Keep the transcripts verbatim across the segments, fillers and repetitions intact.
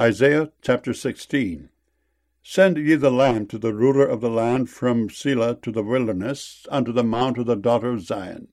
Isaiah chapter sixteen. Send ye the lamb to the ruler of the land from Selah to the wilderness, unto the mount of the daughter of Zion.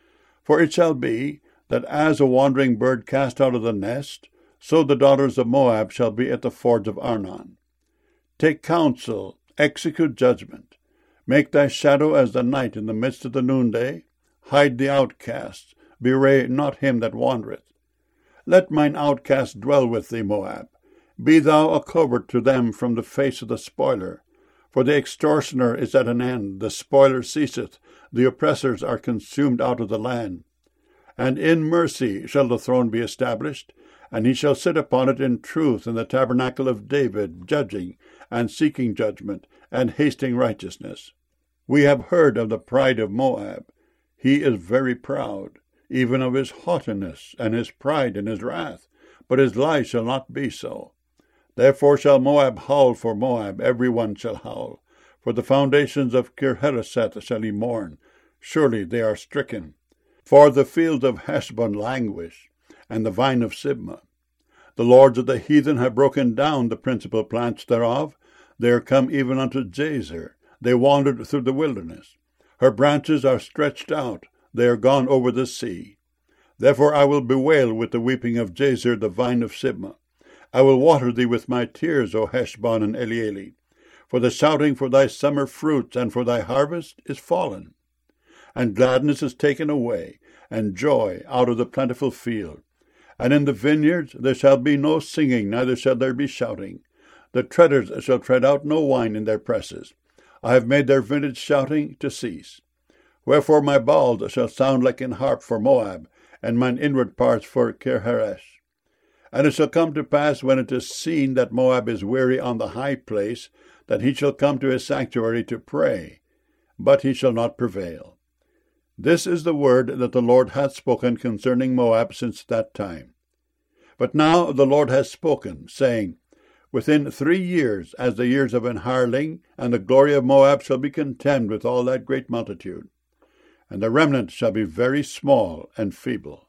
For it shall be, that as a wandering bird cast out of the nest, so the daughters of Moab shall be at the fords of Arnon. Take counsel, execute judgment. Make thy shadow as the night in the midst of the noonday. Hide the outcast, bewray not him that wandereth. Let mine outcast dwell with thee, Moab. Be thou a covert to them from the face of the spoiler. For the extortioner is at an end, the spoiler ceaseth, the oppressors are consumed out of the land. And in mercy shall the throne be established, and he shall sit upon it in truth in the tabernacle of David, judging, and seeking judgment, and hasting righteousness. We have heard of the pride of Moab. He is very proud, even of his haughtiness, and his pride and his wrath, but his life shall not be so. Therefore shall Moab howl for Moab, every one shall howl. For the foundations of Kir-Hareseth shall he mourn. Surely they are stricken. For the fields of Heshbon languish, and the vine of Sibmah. The lords of the heathen have broken down the principal plants thereof. They are come even unto Jazer. They wandered through the wilderness. Her branches are stretched out. They are gone over the sea. Therefore I will bewail with the weeping of Jazer the vine of Sibmah. I will water thee with my tears, O Heshbon and Elealeh. For the shouting for thy summer fruits and for thy harvest is fallen. And gladness is taken away, and joy out of the plentiful field. And in the vineyards there shall be no singing, neither shall there be shouting. The treaders shall tread out no wine in their presses. I have made their vintage shouting to cease. Wherefore my bowels shall sound like an harp for Moab, and mine inward parts for Kir-Haresh. And it shall come to pass, when it is seen that Moab is weary on the high place, that he shall come to his sanctuary to pray, but he shall not prevail. This is the word that the Lord hath spoken concerning Moab since that time. But now the Lord hath spoken, saying, Within three years, as the years of an hireling, and the glory of Moab shall be contemned with all that great multitude. And the remnant shall be very small and feeble.